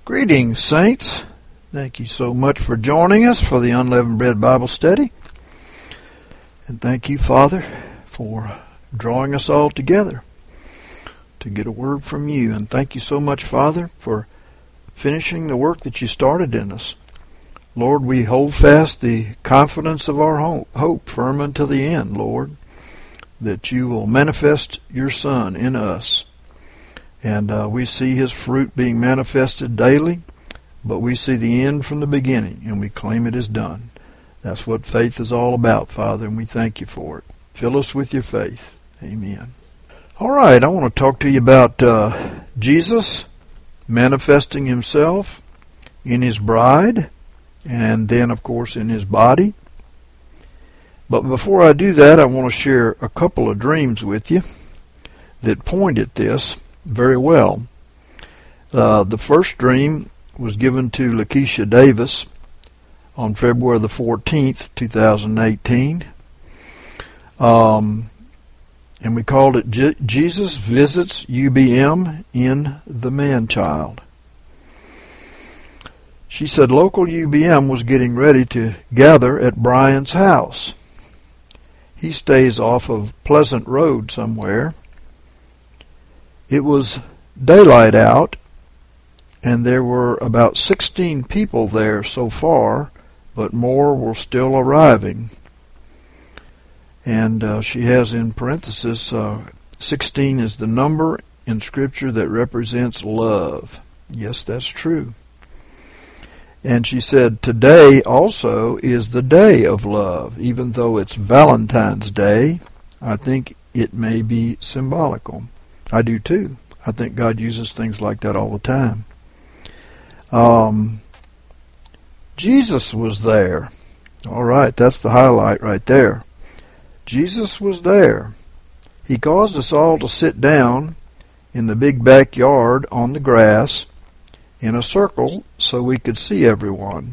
Greetings, saints. Thank you so much for joining us for the Unleavened Bread Bible Study. And thank you, Father, for drawing us all together to get a word from you. And thank you so much, Father, for finishing the work that you started in us. Lord, we hold fast the confidence of our hope firm until the end, Lord, that you will manifest your Son in us. And we see his fruit being manifested daily, but we see the end from the beginning, and we claim it is done. That's what faith is all about, Father, and we thank you for it. Fill us with your faith. Amen. All right, I want to talk to you about Jesus manifesting himself in his bride, and then, of course, in his body. But before I do that, I want to share a couple of dreams with you that point at this very well. The first dream was given to Lakeisha Davis on February the 14th, 2018. And we called it Jesus Visits UBM in the Man-Child. She said local UBM was getting ready to gather at Brian's house. He stays off of Pleasant Road somewhere. It was daylight out, and there were about 16 people there so far, but more were still arriving. And she has in parenthesis, 16 is the number in Scripture that represents love. Yes, that's true. And she said, today also is the day of love. Even though it's Valentine's Day, I think it may be symbolical. I do too. I think God uses things like that all the time. Jesus was there. All right, that's the highlight right there. Jesus was there. He caused us all to sit down in the big backyard on the grass in a circle so we could see everyone.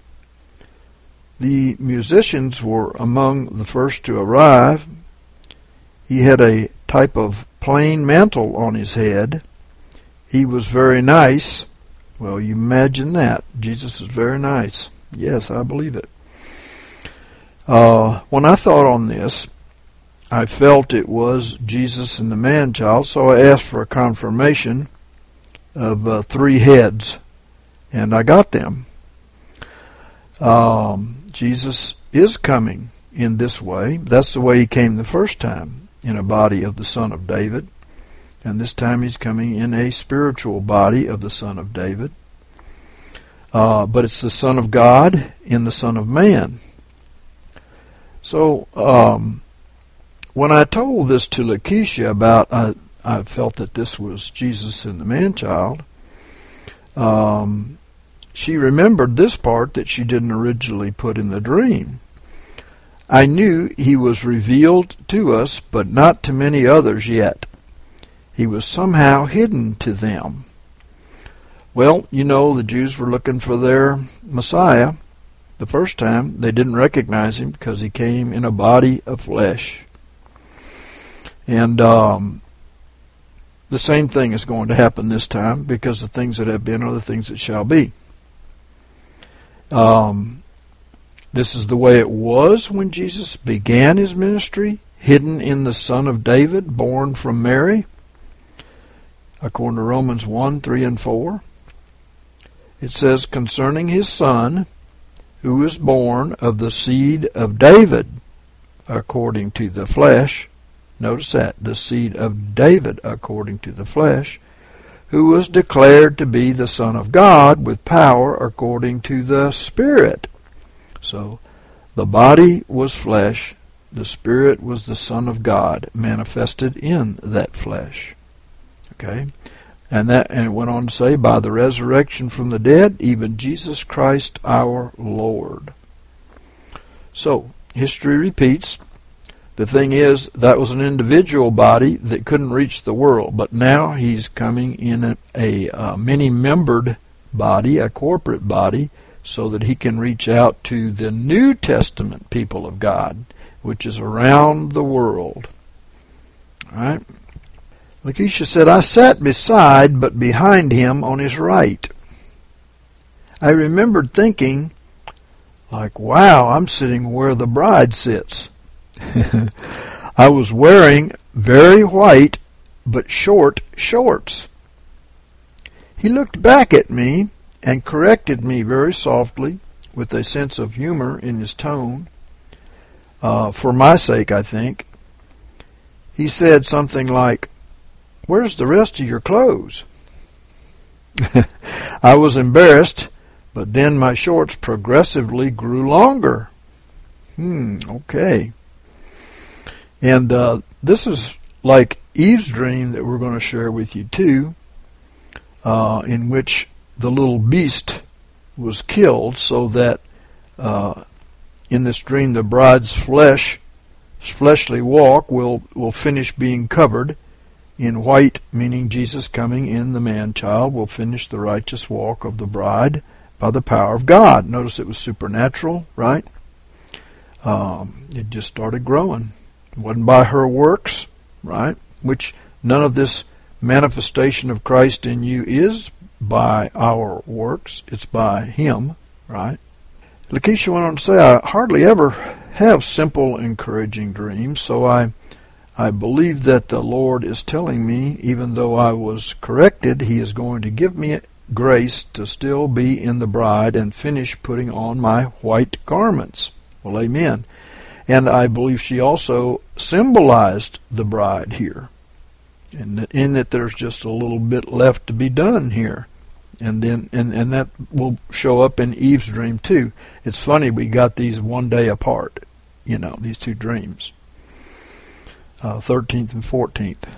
The musicians were among the first to arrive. He had a type of plain mantle on his head. He was very nice. Well, you imagine that. Jesus is very nice. Yes, I believe it. When I thought on this, I felt it was Jesus and the Man-Child, so I asked for a confirmation of 3 heads, and I got them. Jesus is coming in this way. That's the way he came the first time, in a body of the Son of David. And this time he's coming in a spiritual body of the Son of David. But it's the Son of God in the Son of Man. So when I told this to Lakeisha about, I felt that this was Jesus and the Man-Child, she remembered this part that she didn't originally put in the dream. I knew he was revealed to us, but not to many others yet. He was somehow hidden to them. Well, you know, the Jews were looking for their Messiah. The first time, they didn't recognize him because he came in a body of flesh. And the same thing is going to happen this time, because the things that have been are the things that shall be. This is the way it was when Jesus began his ministry, hidden in the Son of David, born from Mary, according to Romans 1, 3, and 4. It says, concerning his Son, who is born of the seed of David, according to the flesh. Notice that, the seed of David, according to the flesh, who was declared to be the Son of God with power according to the Spirit. So, the body was flesh, the Spirit was the Son of God, manifested in that flesh. Okay? And it went on to say, by the resurrection from the dead, even Jesus Christ our Lord. So, history repeats. The thing is, that was an individual body that couldn't reach the world, but now he's coming in a many-membered body, a corporate body, so that he can reach out to the New Testament people of God, which is around the world. All right? Lakeisha said, I sat beside but behind him on his right. I remembered thinking, like, wow, I'm sitting where the bride sits. I was wearing very white but short shorts. He looked back at me and corrected me very softly, with a sense of humor in his tone, for my sake, I think. He said something like, "Where's the rest of your clothes?" I was embarrassed, but then my shorts progressively grew longer. Okay. And this is like Eve's dream that we're going to share with you too, in which the little beast was killed, so that in this dream the bride's fleshly walk will finish being covered in white, meaning Jesus coming in the man-child will finish the righteous walk of the bride by the power of God. Notice it was supernatural, right? It just started growing. It wasn't by her works, right? Which none of this manifestation of Christ in you is by our works. It's by Him, right? Lakeisha went on to say, I hardly ever have simple, encouraging dreams, so I believe that the Lord is telling me, even though I was corrected, He is going to give me grace to still be in the bride and finish putting on my white garments. Well, amen. And I believe she also symbolized the bride here, in that there's just a little bit left to be done here. And then and that will show up in Eve's dream too. It's funny, we got these one day apart, these two dreams. 13th and 14th.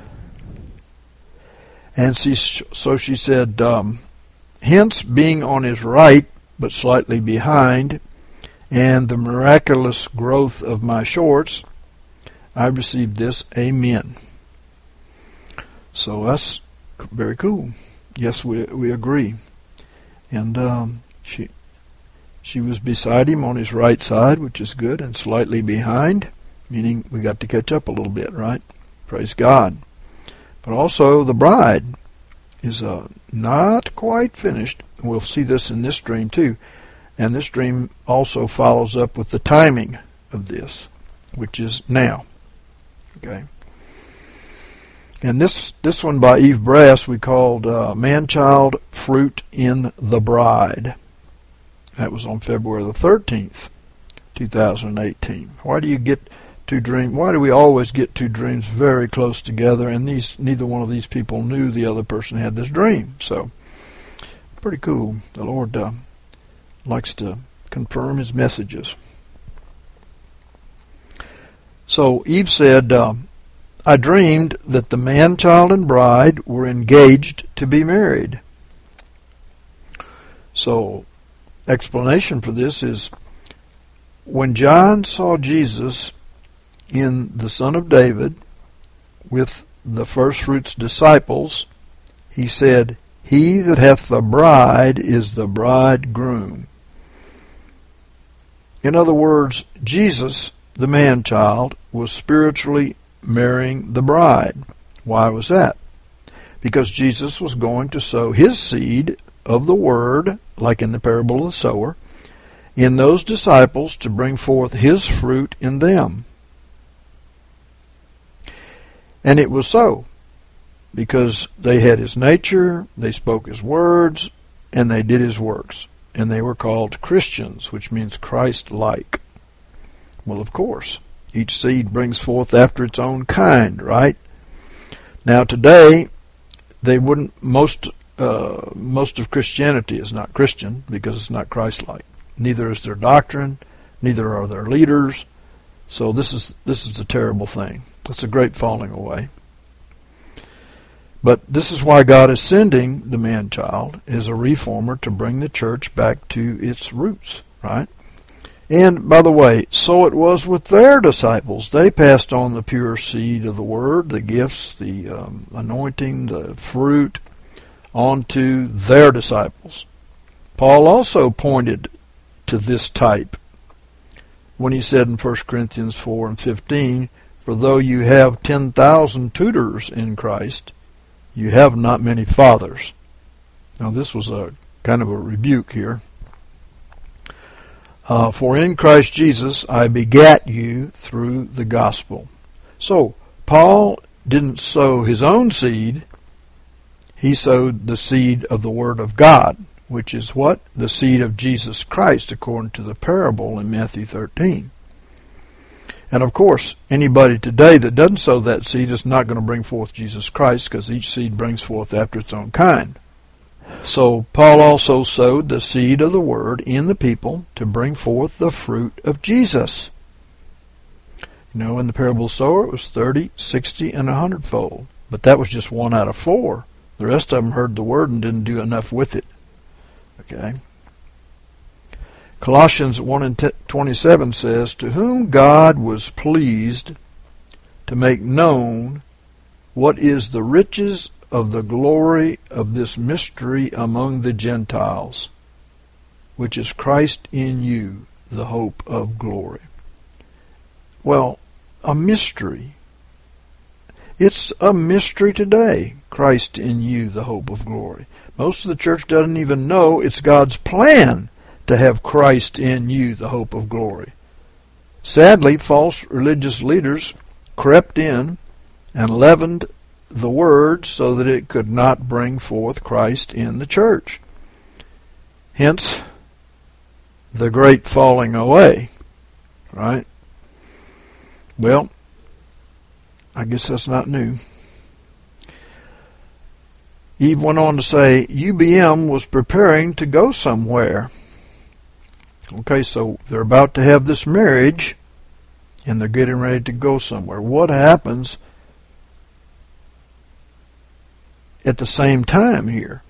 And so she said, hence being on his right, but slightly behind, and the miraculous growth of my shorts, I received this. Amen. So that's very cool. Yes, we agree. And she was beside him on his right side, which is good, and slightly behind, meaning we got to catch up a little bit, right? Praise God. But also the bride is not quite finished. We'll see this in this dream too. And this dream also follows up with the timing of this, which is now. Okay. And this one by Eve Brass we called Man-Child Fruit in the Bride. That was on February the 13th, 2018. Why do you get two dreams? Why do we always get two dreams very close together? And neither one of these people knew the other person had this dream. So, pretty cool. The Lord likes to confirm His messages. So Eve said, I dreamed that the man-child and bride were engaged to be married. So, explanation for this is, when John saw Jesus in the Son of David with the firstfruits disciples, he said, He that hath the bride is the bridegroom. In other words, Jesus, the man-child, was spiritually marrying the bride. Why was that? Because Jesus was going to sow His seed of the Word, like in the parable of the sower, in those disciples to bring forth His fruit in them. And it was so, because they had His nature, they spoke His words, and they did His works. And they were called Christians, which means Christ-like. Well, of course, each seed brings forth after its own kind, right? Now today, they wouldn't. Most of Christianity is not Christian because it's not Christ-like. Neither is their doctrine, neither are their leaders. So this is a terrible thing. It's a great falling away. But this is why God is sending the man-child as a reformer to bring the church back to its roots, right? And, by the way, so it was with their disciples. They passed on the pure seed of the Word, the gifts, the anointing, the fruit, on to their disciples. Paul also pointed to this type when he said in 1 Corinthians 4 and 15, For though you have 10,000 tutors in Christ, you have not many fathers. Now this was a kind of a rebuke here. For in Christ Jesus I begat you through the gospel. So, Paul didn't sow his own seed. He sowed the seed of the Word of God, which is what? The seed of Jesus Christ, according to the parable in Matthew 13. And of course, anybody today that doesn't sow that seed is not going to bring forth Jesus Christ, because each seed brings forth after its own kind. So Paul also sowed the seed of the Word in the people to bring forth the fruit of Jesus. You know, in the parable of the sower, it was 30, 60, and 100-fold. But that was just 1 out of 4. The rest of them heard the Word and didn't do enough with it. Okay. Colossians 1 and 27 says, to whom God was pleased to make known what is the riches of the glory of this mystery among the Gentiles, which is Christ in you, the hope of glory. Well, a mystery. It's a mystery today, Christ in you, the hope of glory. Most of the church doesn't even know it's God's plan to have Christ in you, the hope of glory. Sadly, false religious leaders crept in and leavened the Word so that it could not bring forth Christ in the church. Hence, the great falling away. Right? Well, I guess that's not new. Eve went on to say, UBM was preparing to go somewhere. Okay, so they're about to have this marriage, and they're getting ready to go somewhere. What happens at the same time here?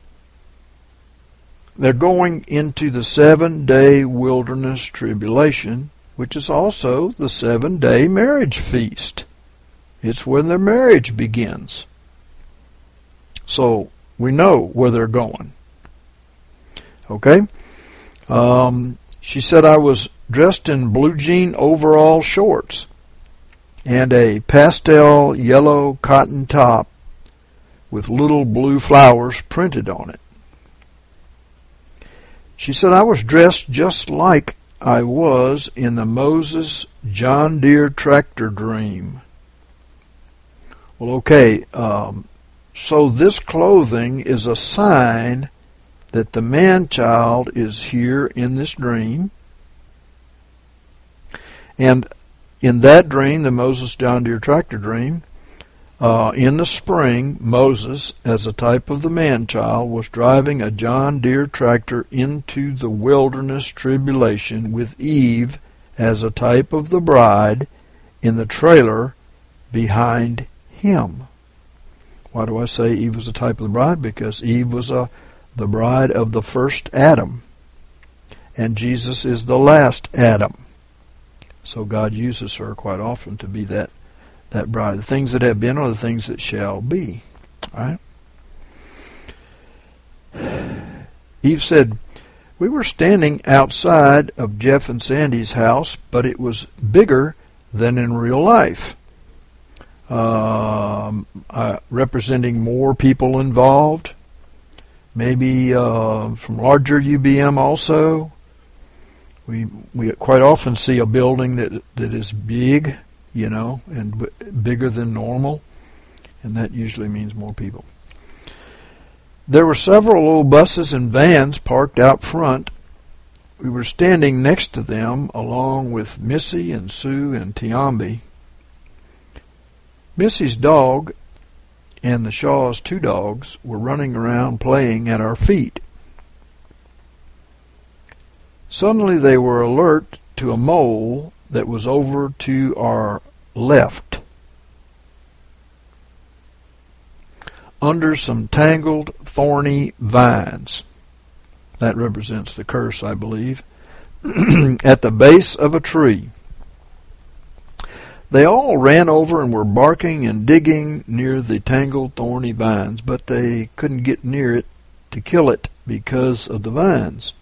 They're going into the 7-day wilderness tribulation, which is also the 7-day marriage feast. It's when their marriage begins. So we know where they're going. Okay? She said, I was dressed in blue jean overall shorts and a pastel yellow cotton top with little blue flowers printed on it. She said, I was dressed just like I was in the Moses John Deere tractor dream. Well, okay, so this clothing is a sign that the man-child is here in this dream. And in that dream, the Moses John Deere tractor dream, in the spring, Moses, as a type of the man-child, was driving a John Deere tractor into the wilderness tribulation with Eve as a type of the bride in the trailer behind him. Why do I say Eve was a type of the bride? Because Eve was the bride of the first Adam, and Jesus is the last Adam. So God uses her quite often to be that bride. The things that have been are the things that shall be. All right? Eve said, we were standing outside of Jeff and Sandy's house, but it was bigger than in real life. Representing more people involved. Maybe from larger UBM also. We quite often see a building that is big, you know, and bigger than normal, and that usually means more people. There were several old buses and vans parked out front. We were standing next to them along with Missy and Sue and Tiambi. Missy's dog and the Shaw's 2 dogs were running around playing at our feet. Suddenly they were alert to a mole that was over to our left, under some tangled, thorny vines. That represents the curse, I believe, at the base of a tree. They all ran over and were barking and digging near the tangled, thorny vines, but they couldn't get near it to kill it because of the vines.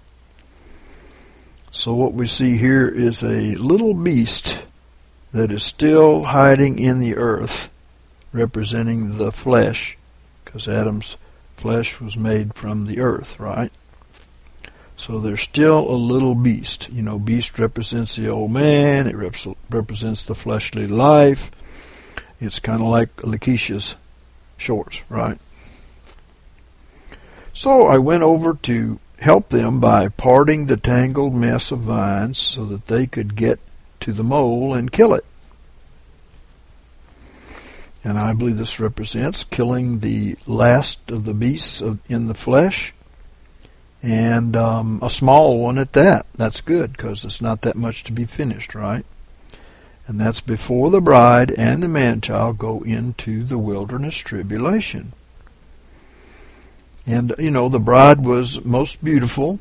So what we see here is a little beast that is still hiding in the earth, representing the flesh, because Adam's flesh was made from the earth, right? So there's still a little beast. Beast represents the old man. It represents the fleshly life. It's kind of like Lakeisha's shorts, right? So I went over to help them by parting the tangled mess of vines so that they could get to the mole and kill it. And I believe this represents killing the last of the beasts in the flesh, and a small one at that. That's good, because it's not that much to be finished, right? And that's before the bride and the man-child go into the wilderness tribulation. And, the bride was most beautiful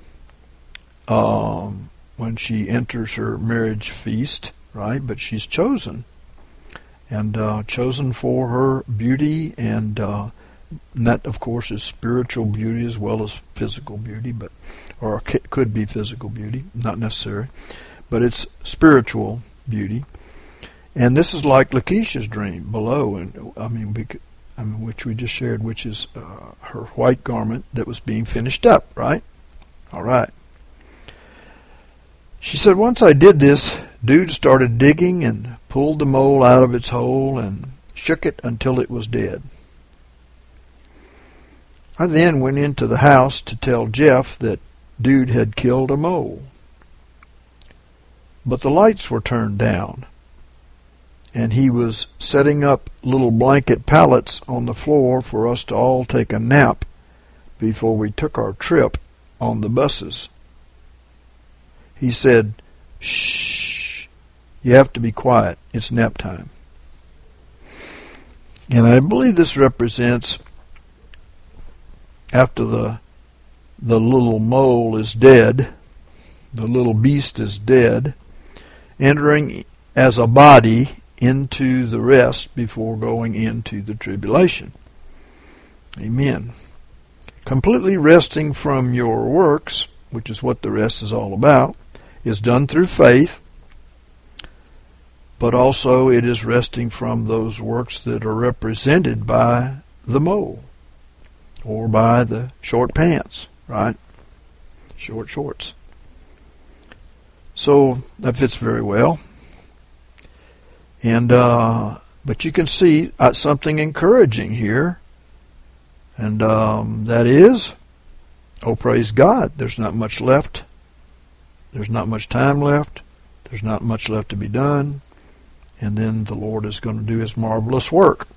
when she enters her marriage feast, right? But she's chosen. And chosen for her beauty, and that, of course, is spiritual beauty as well as physical beauty, or could be physical beauty, not necessary, but it's spiritual beauty. And this is like Lakeisha's dream below, and which we just shared, which is her white garment that was being finished up, right? All right. She said, once I did this, dude started digging and pulled the mole out of its hole and shook it until it was dead. I then went into the house to tell Jeff that dude had killed a mole. But the lights were turned down, and he was setting up little blanket pallets on the floor for us to all take a nap before we took our trip on the buses. He said, "Shh, you have to be quiet. It's nap time." And I believe this represents, after the little mole is dead, the little beast is dead, entering as a body into the rest before going into the tribulation. Amen. Completely resting from your works, which is what the rest is all about, is done through faith, but also it is resting from those works that are represented by the mole or by the short pants, right? Short shorts. So that fits very well. And but you can see something encouraging here, and that is, oh, praise God, there's not much left. There's not much time left. There's not much left to be done. And then the Lord is going to do His marvelous work.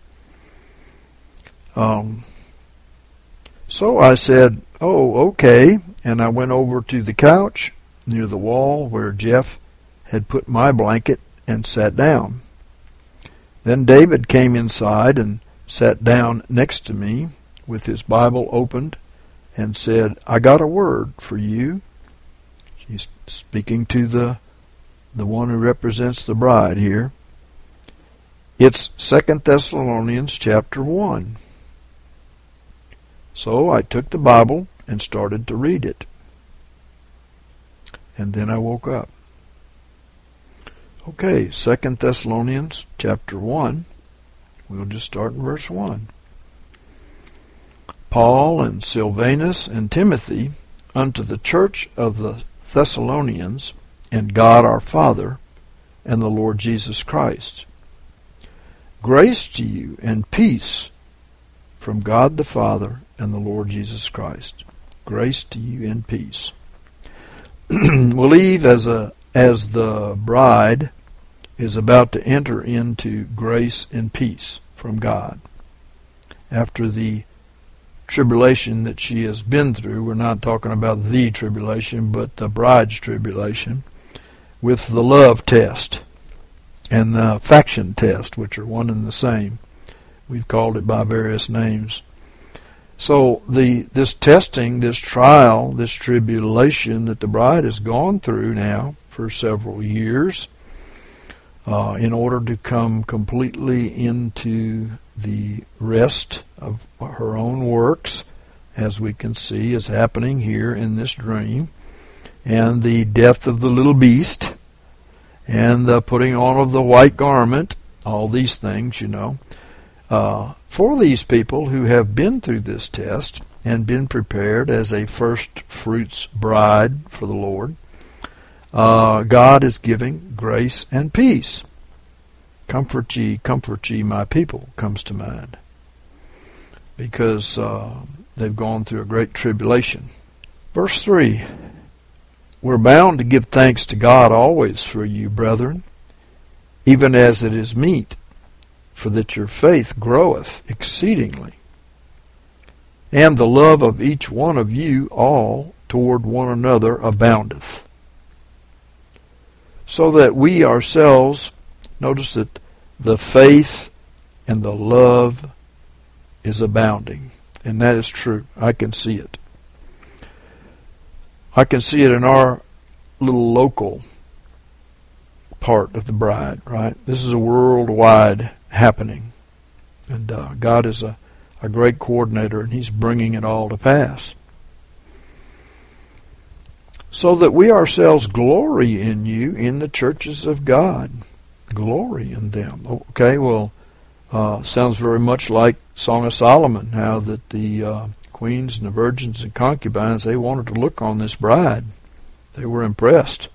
So I said, oh, okay. And I went over to the couch near the wall where Jeff had put my blanket and sat down. Then David came inside and sat down next to me with his Bible opened and said, I got a word for you. He's speaking to the one who represents the bride here. It's 2 Thessalonians chapter 1. So I took the Bible and started to read it. And then I woke up. Okay, 2 Thessalonians chapter 1. We'll just start in verse 1. Paul and Silvanus and Timothy unto the church of the Thessalonians, and God our Father, and the Lord Jesus Christ. Grace to you and peace from God the Father and the Lord Jesus Christ. Grace to you and peace. We'll leave as the bride is about to enter into grace and peace from God. After the tribulation that she has been through, we're not talking about the tribulation, but the bride's tribulation, with the love test and the faction test, which are one and the same. We've called it by various names. So this testing, this trial, this tribulation that the bride has gone through now for several years, in order to come completely into the rest of her own works, as we can see is happening here in this dream, and the death of the little beast, and the putting on of the white garment, all these things, for these people who have been through this test, and been prepared as a first fruits bride for the Lord, God is giving grace and peace. Comfort ye, my people, comes to mind. Because they've gone through a great tribulation. Verse 3, we're bound to give thanks to God always for you, brethren, even as it is meet, for that your faith groweth exceedingly, and the love of each one of you all toward one another aboundeth. So that we ourselves, notice that the faith and the love is abounding. And that is true. I can see it. I can see it in our little local part of the bride, right? This is a worldwide happening. And God is a great coordinator, and He's bringing it all to pass. So that we ourselves glory in you in the churches of God. Glory in them. Okay, well, sounds very much like Song of Solomon, how that the queens and the virgins and concubines, they wanted to look on this bride. They were impressed.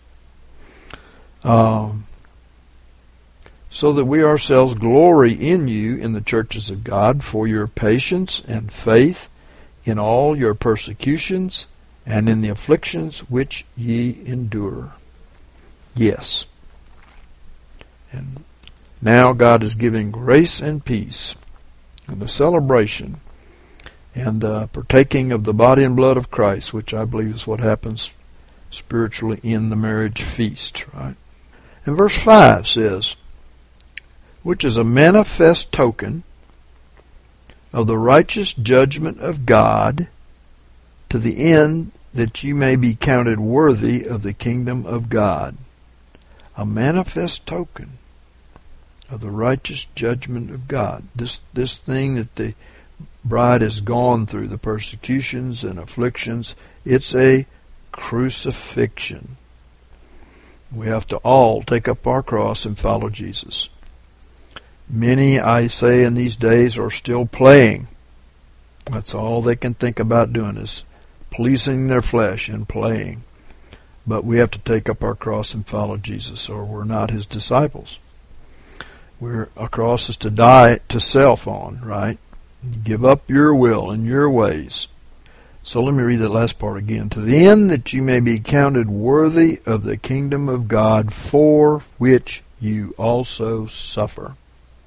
So that we ourselves glory in you in the churches of God for your patience and faith in all your persecutions and in the afflictions which ye endure. Yes. And now God is giving grace and peace and a celebration and partaking of the body and blood of Christ, which I believe is what happens spiritually in the marriage feast, right? And verse 5 says, which is a manifest token of the righteous judgment of God, to the end that you may be counted worthy of the kingdom of God. A manifest token of the righteous judgment of God. This thing that the bride has gone through, the persecutions and afflictions, it's a crucifixion. We have to all take up our cross and follow Jesus. Many, I say, in these days are still playing. That's all they can think about doing is pleasing their flesh and playing. But we have to take up our cross and follow Jesus, or we're not His disciples. Our cross is to die to self on, right? Give up your will and your ways. So let me read that last part again. To the end that you may be counted worthy of the kingdom of God, for which you also suffer.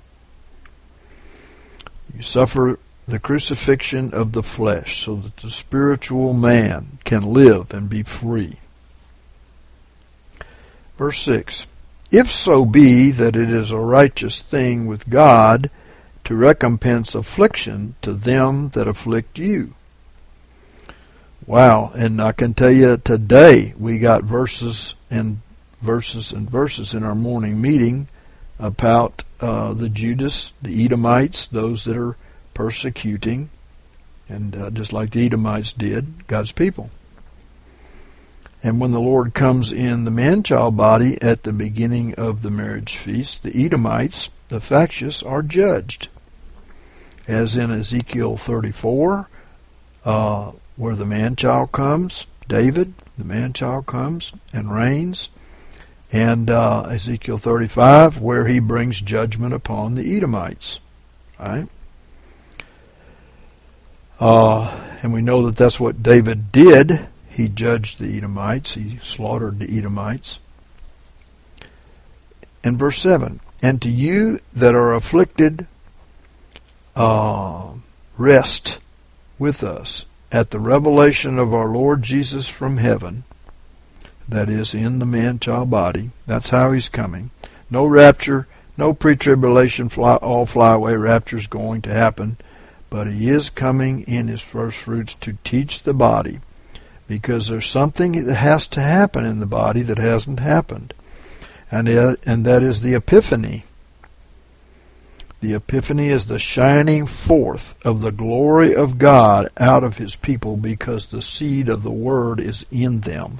You suffer the crucifixion of the flesh so that the spiritual man can live and be free. Verse 6, if so be that it is a righteous thing with God to recompense affliction to them that afflict you. Wow, and I can tell you today we got verses and verses and verses in our morning meeting about the Judas, the Edomites, those that are persecuting, and just like the Edomites did, God's people. And when the Lord comes in the man-child body at the beginning of the marriage feast, the Edomites, the factious, are judged. As in Ezekiel 34, where the man-child comes, David, the man-child comes and reigns, and Ezekiel 35, where he brings judgment upon the Edomites. Right? And we know that that's what David did. He judged the Edomites. He slaughtered the Edomites. And verse 7, and to you that are afflicted, rest with us at the revelation of our Lord Jesus from heaven, that is, in the man-child body. That's how He's coming. No rapture, no pre-tribulation, all fly-away rapture is going to happen, but He is coming in His first fruits to teach the body, because there's something that has to happen in the body that hasn't happened, and that is the Epiphany. The Epiphany is the shining forth of the glory of God out of His people, because the seed of the Word is in them.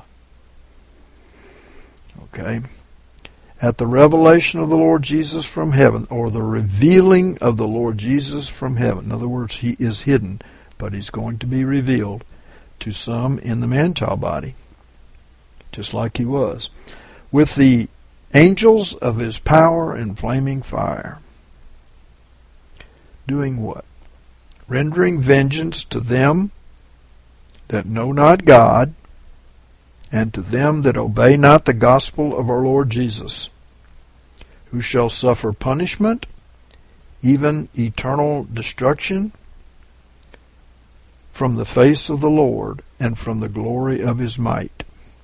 Okay? At the revelation of the Lord Jesus from heaven, or the revealing of the Lord Jesus from heaven. In other words, He is hidden. but he's going to be revealed to some in the man-child body, just like he was, with the angels of his power and flaming fire. Doing what? Rendering vengeance to them that know not God, and to them that obey not the gospel of our Lord Jesus, who shall suffer punishment, even eternal destruction, from the face of the Lord and from the glory of his might.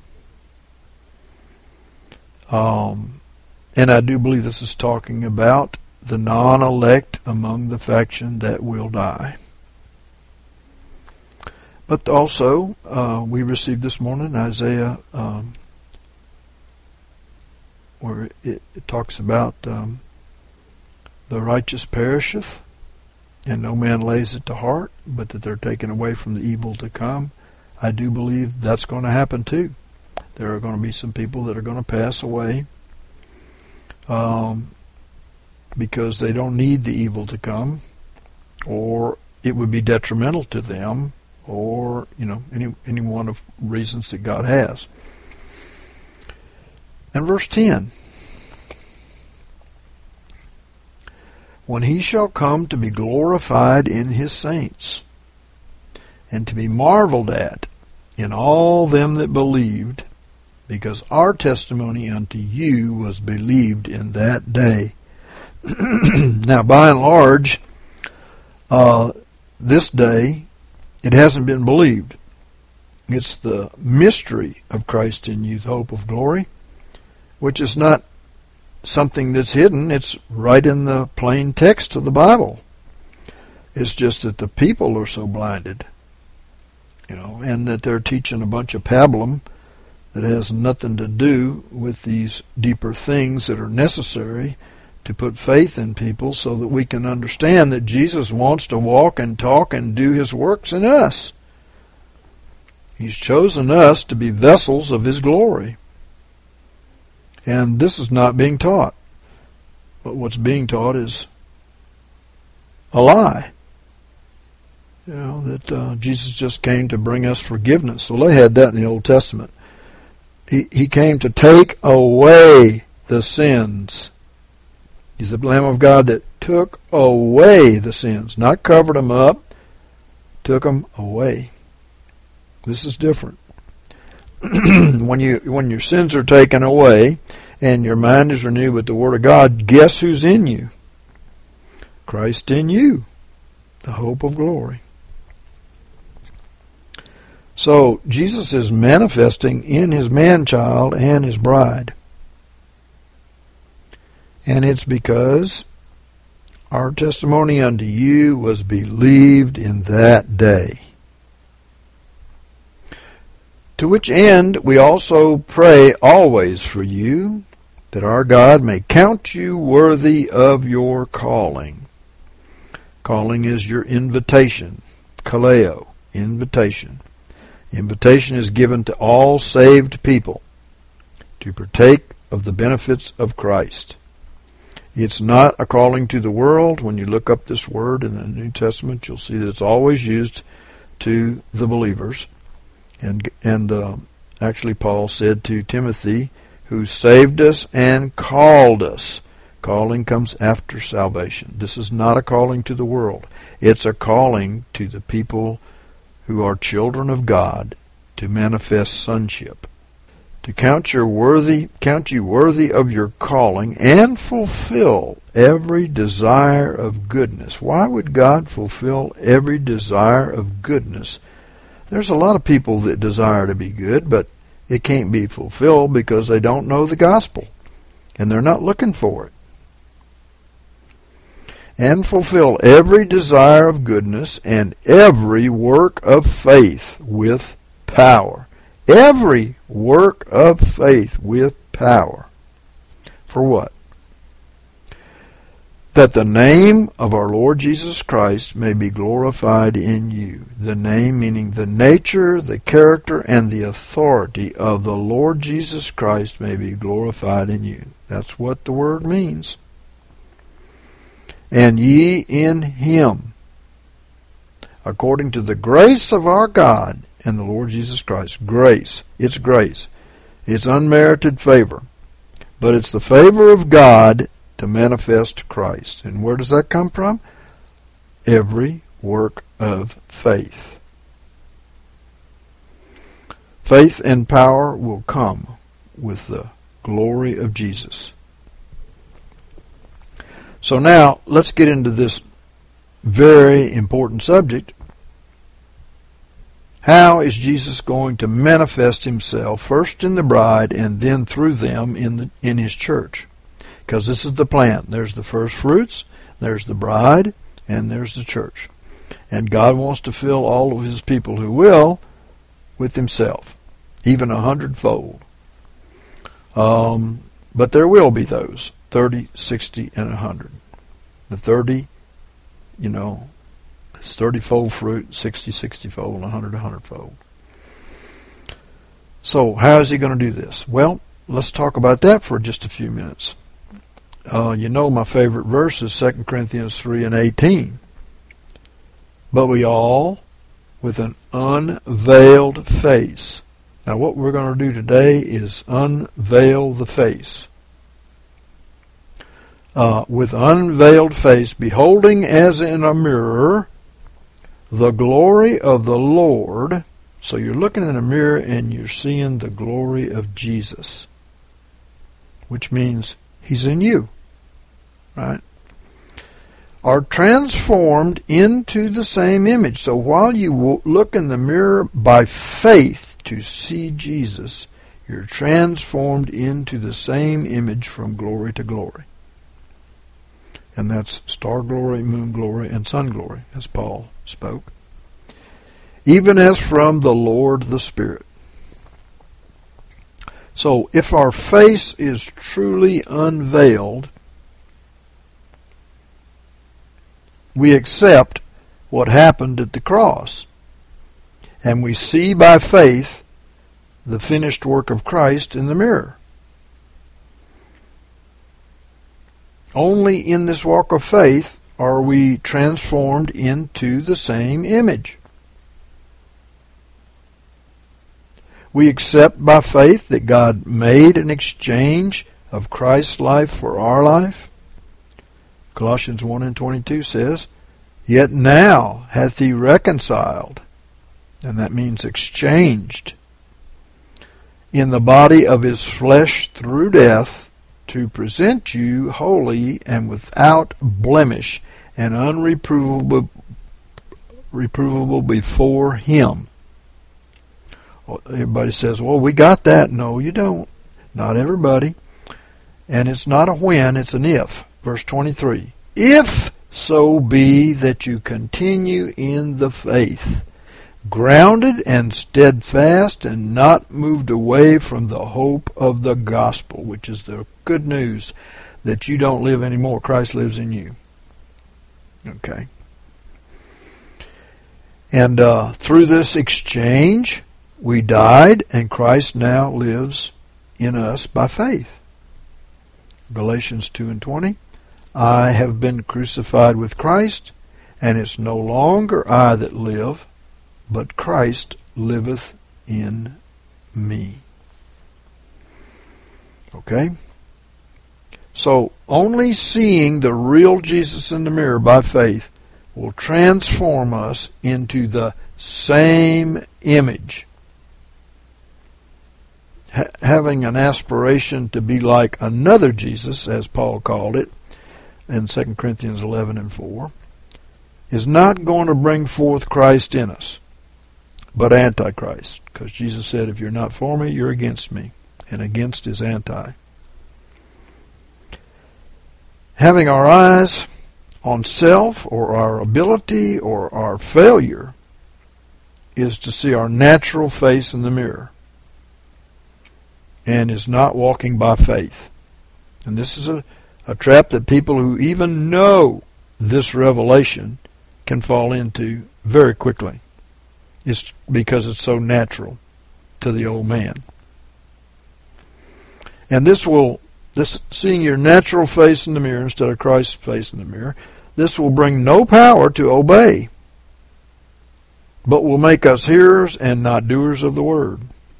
And I do believe this is talking about the non-elect among the faction that will die. But also, we received this morning Isaiah, where it talks about the righteous perisheth, and no man lays it to heart, but that they're taken away from the evil to come. I do believe that's going to happen too. There are going to be some people that are going to pass away because they don't need the evil to come, or it would be detrimental to them, or any one of reasons that God has. And verse 10, when he shall come to be glorified in his saints, and to be marveled at in all them that believed, because our testimony unto you was believed in that day. Now, by and large, this day, it hasn't been believed. It's the mystery of Christ in you, the hope of glory, which is not something that's hidden. It's right in the plain text of the Bible. It's just that the people are so blinded, and that they're teaching a bunch of pablum that has nothing to do with these deeper things that are necessary to put faith in people, so that we can understand that Jesus wants to walk and talk and do his works in us. He's chosen us to be vessels of his glory. And this is not being taught. But what's being taught is a lie. That Jesus just came to bring us forgiveness. Well, they had that in the Old Testament. He came to take away the sins. He's the Lamb of God that took away the sins, not covered them up, took them away. This is different. When your sins are taken away and your mind is renewed with the Word of God, guess who's in you? Christ in you, the hope of glory. So Jesus is manifesting in his man-child and his bride. And it's because our testimony unto you was believed in that day. To which end we also pray always for you, that our God may count you worthy of your calling. Calling is your invitation. Kaleo, invitation. Invitation is given to all saved people to partake of the benefits of Christ. It's not a calling to the world. When you look up this word in the New Testament, you'll see that it's always used to the believers. And actually Paul said to Timothy, who saved us and called us. Calling comes after salvation. This is not a calling to the world. It's a calling to the people who are children of God to manifest sonship. To count you worthy of your calling and fulfill every desire of goodness. Why would God fulfill every desire of goodness? There's a lot of people that desire to be good, but it can't be fulfilled because they don't know the gospel, and they're not looking for it. And fulfill every desire of goodness and every work of faith with power. Every work of faith with power. For what? That the name of our Lord Jesus Christ may be glorified in you. The name meaning the nature, the character, and the authority of the Lord Jesus Christ may be glorified in you. That's what the word means. And ye in him, according to the grace of our God and the Lord Jesus Christ. Grace. It's grace. It's unmerited favor. But it's the favor of God to manifest Christ. And where does that come from? Every work of faith. Faith and power will come with the glory of Jesus. So now, let's get into this very important subject. How is Jesus going to manifest himself, first in the bride and then through them in his church? Because this is the plan. There's the first fruits, there's the bride, and there's the church. And God wants to fill all of his people who will with himself, even 100-fold. But there will be those, 30, 60, and 100. The 30, it's 30-fold fruit, 60, 60-fold, and 100, 100-fold. So how is he going to do this? Well, let's talk about that for just a few minutes. My favorite verse is 2 Corinthians 3:18. But we all, with an unveiled face. Now what we're going to do today is unveil the face. With unveiled face, beholding as in a mirror the glory of the Lord. So you're looking in a mirror and you're seeing the glory of Jesus, which means he's in you, right? Are transformed into the same image. So while you look in the mirror by faith to see Jesus, you're transformed into the same image from glory to glory. And that's star glory, moon glory, and sun glory, as Paul spoke. Even as from the Lord the Spirit. So if our face is truly unveiled, we accept what happened at the cross. And we see by faith the finished work of Christ in the mirror. Only in this walk of faith are we transformed into the same image. We accept by faith that God made an exchange of Christ's life for our life. Colossians 1:22 says, Yet now hath he reconciled, and that means exchanged, in the body of his flesh through death, to present you holy and without blemish and unreprovable before him. Everybody says, well, we got that. No, you don't. Not everybody. And it's not a when, it's an if. Verse 23. If so be that you continue in the faith, grounded and steadfast, and not moved away from the hope of the gospel, which is the good news that you don't live anymore. Christ lives in you. Okay. And through this exchange, we died, and Christ now lives in us by faith. Galatians 2:20. I have been crucified with Christ, and it's no longer I that live, but Christ liveth in me. Okay? So, only seeing the real Jesus in the mirror by faith will transform us into the same image. Having an aspiration to be like another Jesus, as Paul called it, in 2 Corinthians 11:4, is not going to bring forth Christ in us, but Antichrist. Because Jesus said, if you're not for me, you're against me. And against is anti. Having our eyes on self or our ability or our failure is to see our natural face in the mirror and is not walking by faith. And this is a trap that people who even know this revelation can fall into very quickly. It's because it's so natural to the old man. And this seeing your natural face in the mirror instead of Christ's face in the mirror, this will bring no power to obey. but will make us hearers and not doers of the word.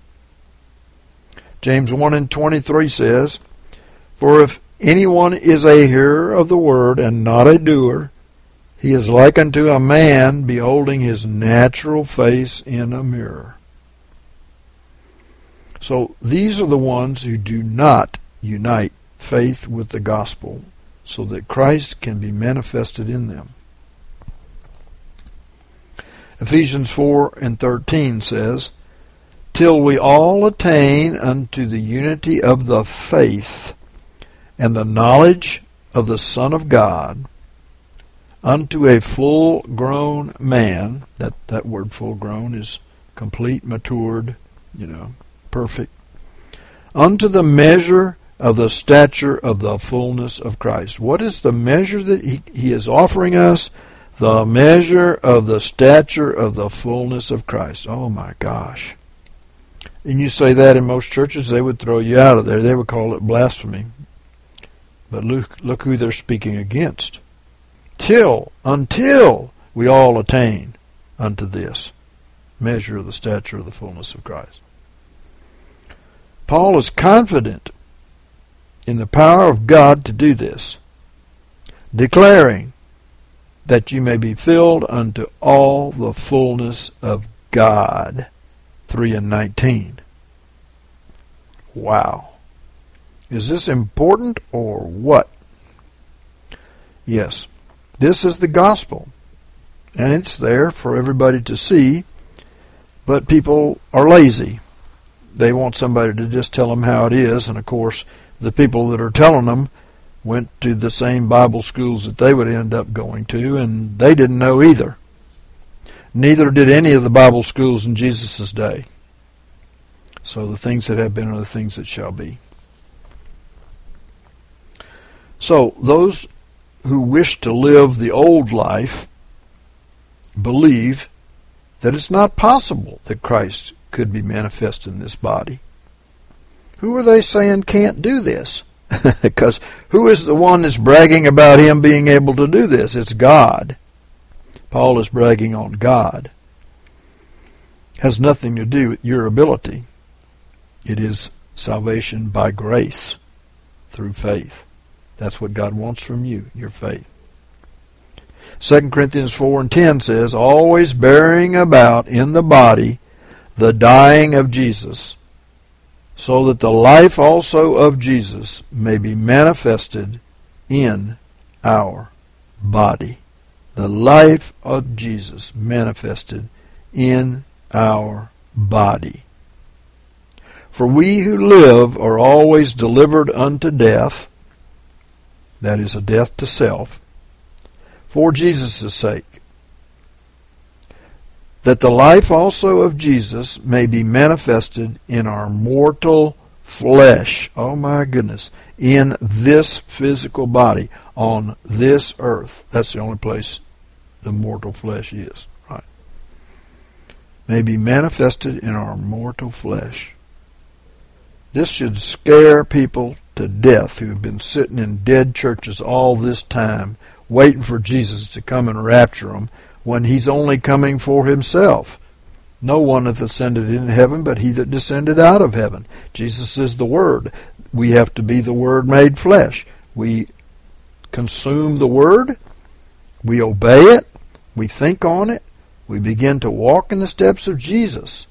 James 1:23 says, For if anyone is a hearer of the word and not a doer, he is like unto a man beholding his natural face in a mirror. So these are the ones who do not unite faith with the gospel so that Christ can be manifested in them. Ephesians 4:13 says, Till we all attain unto the unity of the faith and the knowledge of the Son of God, unto a full-grown man. That word full-grown is complete, matured, perfect. Unto the measure of the stature of the fullness of Christ. What is the measure that he is offering us? The measure of the stature of the fullness of Christ. Oh my gosh. And you say that in most churches, they would throw you out of there. They would call it blasphemy. But look who they're speaking against. Until we all attain unto this measure of the stature of the fullness of Christ. Paul is confident in the power of God to do this, declaring that you may be filled unto all the fullness of God. 3:19. Wow. Is this important or what? Yes. This is the gospel, and it's there for everybody to see, but people are lazy. They want somebody to just tell them how it is, and of course, the people that are telling them went to the same Bible schools that they would end up going to, and they didn't know either. Neither did any of the Bible schools in Jesus' day. So the things that have been are the things that shall be. So those who wish to live the old life believe that it's not possible that Christ could be manifest in this body. Who are they saying can't do this? Because who is the one that's bragging about him being able to do this? It's God. Paul is bragging on God. Has nothing to do with your ability. It is salvation by grace through faith. That's what God wants from you, your faith. 2 Corinthians 4:10 says, Always bearing about in the body the dying of Jesus, so that the life also of Jesus may be manifested in our body. The life of Jesus manifested in our body. For we who live are always delivered unto death, that is, a death to self, for Jesus' sake, that the life also of Jesus may be manifested in our mortal flesh. Oh my goodness. In this physical body, on this earth. That's the only place the mortal flesh is. Right? May be manifested in our mortal flesh. This should scare people to death who have been sitting in dead churches all this time, waiting for Jesus to come and rapture them, when he's only coming for himself. No one hath ascended into heaven but he that descended out of heaven. Jesus is the Word. We have to be the Word made flesh. We consume the Word. We obey it. We think on it. We begin to walk in the steps of Jesus.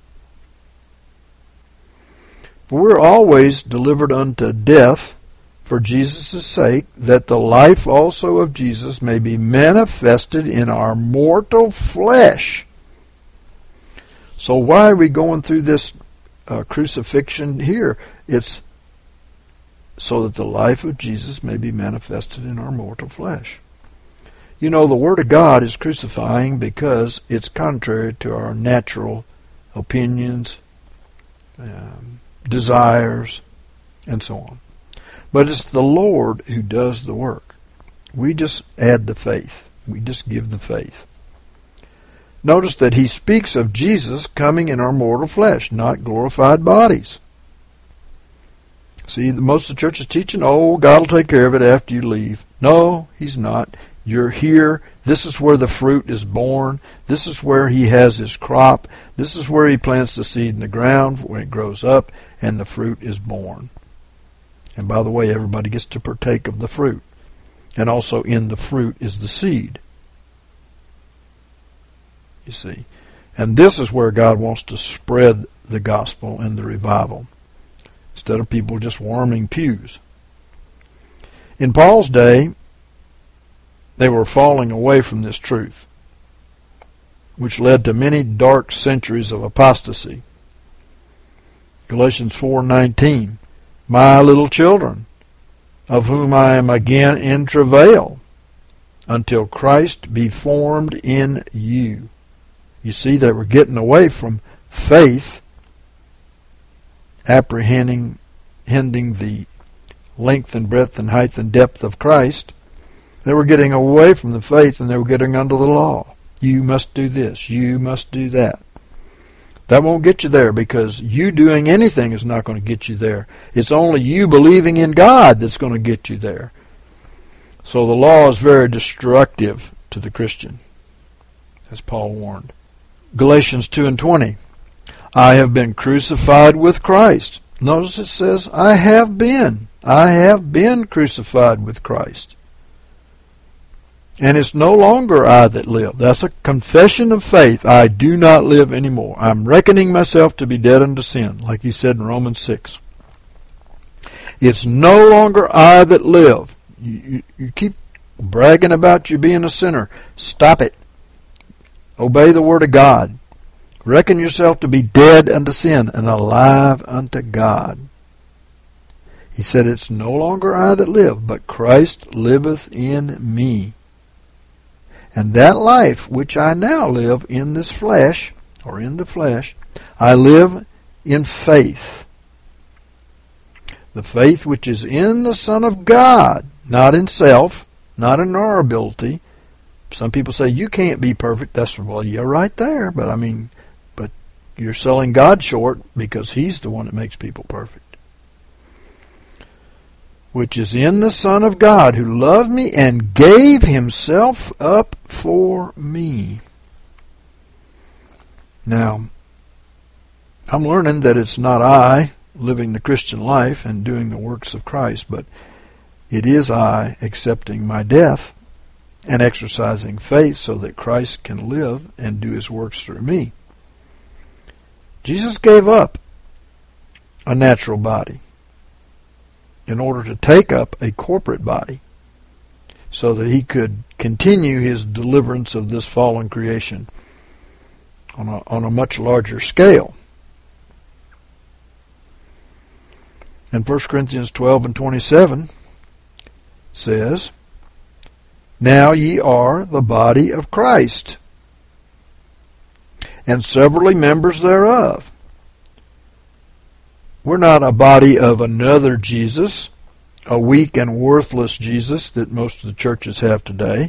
For we're always delivered unto death for Jesus' sake, that the life also of Jesus may be manifested in our mortal flesh. So why are we going through this crucifixion here? It's so that the life of Jesus may be manifested in our mortal flesh. You know, the Word of God is crucifying because it's contrary to our natural opinions, desires, and so on. But it's the Lord who does the work. We just add the faith. We just give the faith. Notice that he speaks of Jesus coming in our mortal flesh, not glorified bodies. See, most of the church is teaching, God will take care of it after you leave. No, he's not. You're here. This is where the fruit is born. This is where he has his crop. This is where he plants the seed in the ground when it grows up and the fruit is born. And by the way, everybody gets to partake of the fruit. And also in the fruit is the seed. You see. And this is where God wants to spread the gospel and the revival, instead of people just warming pews. In Paul's day, they were falling away from this truth, which led to many dark centuries of apostasy. Galatians 4:19, my little children, of whom I am again in travail, until Christ be formed in you. You see, they were getting away from faith, apprehending the length and breadth and height and depth of Christ. They were getting away from the faith and they were getting under the law. You must do this. You must do that. That won't get you there, because you doing anything is not going to get you there. It's only you believing in God that's going to get you there. So the law is very destructive to the Christian, as Paul warned. Galatians 2:20, I have been crucified with Christ. Notice it says, I have been crucified with Christ. And it's no longer I that live. That's a confession of faith. I do not live anymore. I'm reckoning myself to be dead unto sin, like he said in Romans 6. It's no longer I that live. You keep bragging about you being a sinner. Stop it. Obey the word of God. Reckon yourself to be dead unto sin and alive unto God. He said, it's no longer I that live, but Christ liveth in me. And that life which I now live in this flesh, or in the flesh, I live in faith. The faith which is in the Son of God, not in self, not in our ability. Some people say, you can't be perfect. That's, well, you're right there, but you're selling God short, because he's the one that makes people perfect. Which is in the Son of God, who loved me and gave himself up for me. Now, I'm learning that it's not I living the Christian life and doing the works of Christ, but it is I accepting my death and exercising faith so that Christ can live and do his works through me. Jesus gave up a natural body in order to take up a corporate body so that he could continue his deliverance of this fallen creation on a much larger scale. And 1 Corinthians 12:27 says, now ye are the body of Christ, and severally members thereof. We're not a body of another Jesus, a weak and worthless Jesus that most of the churches have today.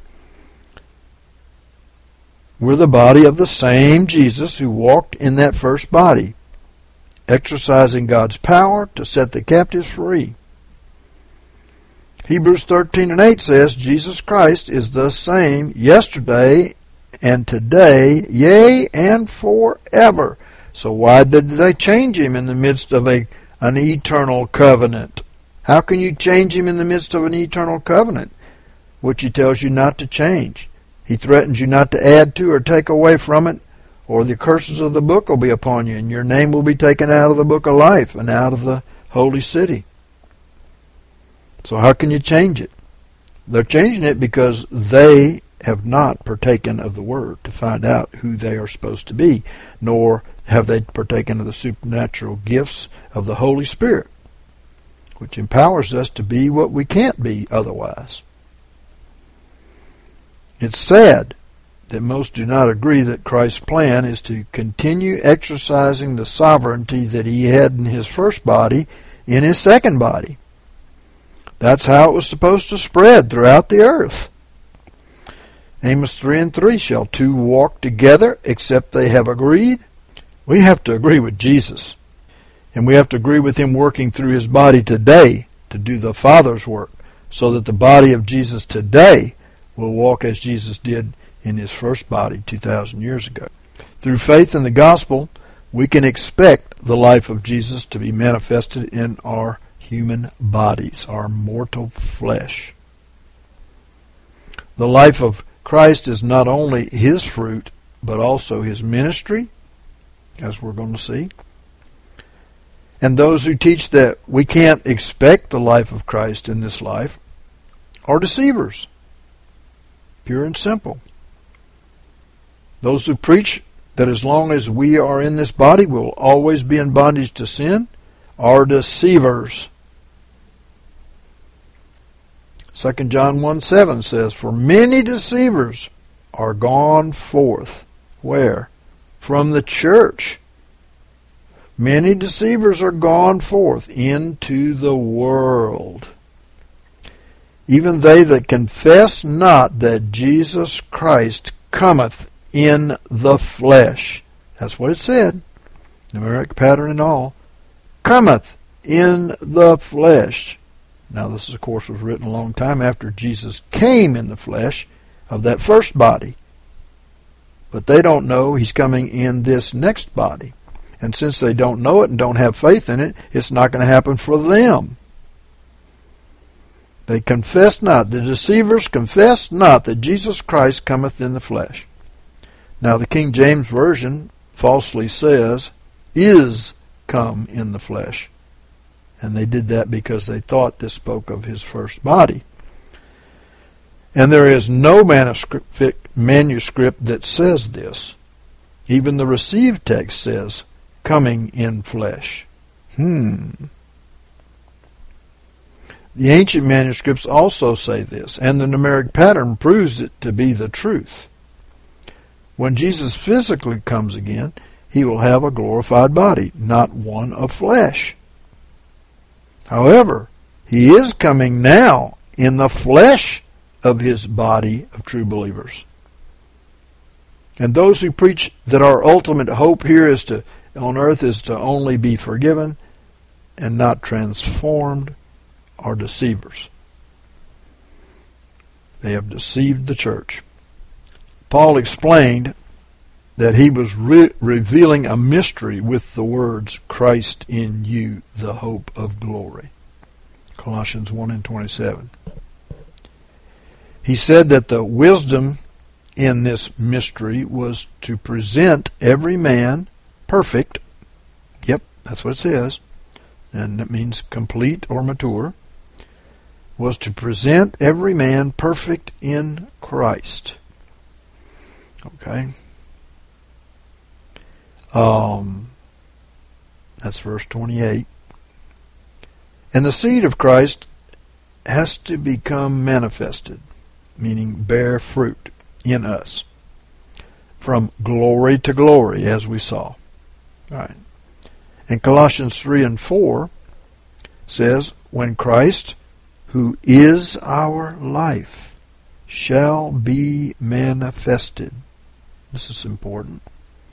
We're the body of the same Jesus who walked in that first body, exercising God's power to set the captives free. Hebrews 13:8 says, Jesus Christ is the same yesterday and today, yea, and forever. So why did they change him in the midst of an eternal covenant? How can you change him in the midst of an eternal covenant, which he tells you not to change? He threatens you not to add to or take away from it, or the curses of the book will be upon you, and your name will be taken out of the book of life and out of the holy city. So how can you change it? They're changing it because they have not partaken of the Word to find out who they are supposed to be, nor have they partaken of the supernatural gifts of the Holy Spirit, which empowers us to be what we can't be otherwise. It's sad that most do not agree that Christ's plan is to continue exercising the sovereignty that he had in his first body in his second body. That's how it was supposed to spread throughout the earth. Amos 3:3, shall two walk together except they have agreed? We have to agree with Jesus. And we have to agree with him working through his body today to do the Father's work, so that the body of Jesus today will walk as Jesus did in his first body 2,000 years ago. Through faith in the gospel, we can expect the life of Jesus to be manifested in our human bodies, our mortal flesh. The life of Christ is not only his fruit, but also his ministry, as we're going to see. And those who teach that we can't expect the life of Christ in this life are deceivers, pure and simple. Those who preach that as long as we are in this body, we'll always be in bondage to sin, are deceivers. 2 John 1:7 says, "For many deceivers are gone forth." Where? From the church. Many deceivers are gone forth into the world, even they that confess not that Jesus Christ cometh in the flesh. That's what it said. Numeric pattern and all. Cometh in the flesh. Now this, of course, was written a long time after Jesus came in the flesh of that first body. But they don't know he's coming in this next body. And since they don't know it and don't have faith in it, it's not going to happen for them. They confess not. The deceivers confess not that Jesus Christ cometh in the flesh. Now the King James Version falsely says, is come in the flesh. And they did that because they thought this spoke of his first body. And there is no manuscript that says this. Even the received text says, coming in flesh. The ancient manuscripts also say this, and the numeric pattern proves it to be the truth. When Jesus physically comes again, he will have a glorified body, not one of flesh. However, he is coming now in the flesh of his body of true believers. And those who preach that our ultimate hope here on earth is to only be forgiven and not transformed are deceivers. They have deceived the church. Paul explained that he was revealing a mystery with the words, Christ in you, the hope of glory. Colossians 1:27. He said that the wisdom in this mystery was to present every man perfect. Yep, that's what it says. And that means complete or mature. Was to present every man perfect in Christ. Okay. That's verse 28. And the seed of Christ has to become manifested, meaning bear fruit in us, from glory to glory, as we saw. All right. And Colossians 3:4 says, when Christ, who is our life, shall be manifested. This is important.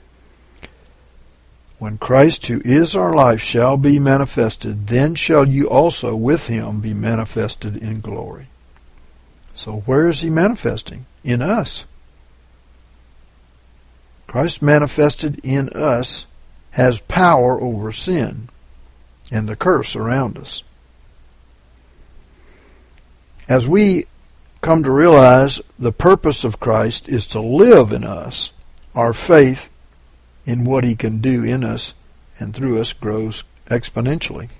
When Christ, who is our life, shall be manifested, then shall you also with him be manifested in glory. So where is he manifesting? In us. Christ manifested in us has power over sin and the curse around us. As we come to realize the purpose of Christ is to live in us, our faith in what he can do in us and through us grows exponentially.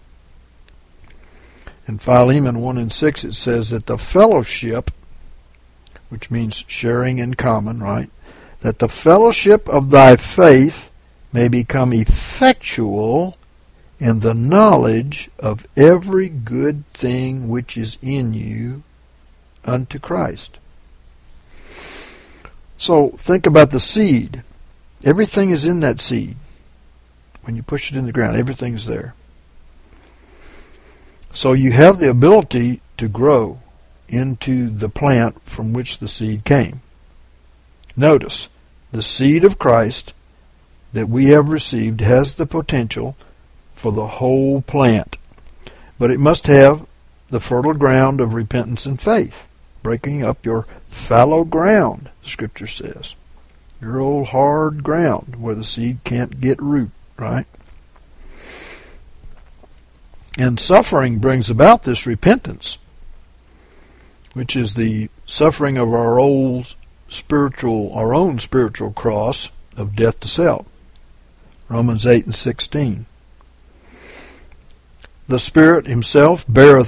In Philemon 1:6 it says that the fellowship, which means sharing in common, right? That the fellowship of thy faith may become effectual in the knowledge of every good thing which is in you unto Christ. So think about the seed. Everything is in that seed. When you push it in the ground, everything's there. So you have the ability to grow into the plant from which the seed came. Notice, the seed of Christ that we have received has the potential for the whole plant. But it must have the fertile ground of repentance and faith. breaking up your fallow ground, the Scripture says. Your old hard ground where the seed can't get root, right? And suffering brings about this repentance, which is the suffering of our own spiritual cross of death to self. Romans 8:16. The Spirit himself beareth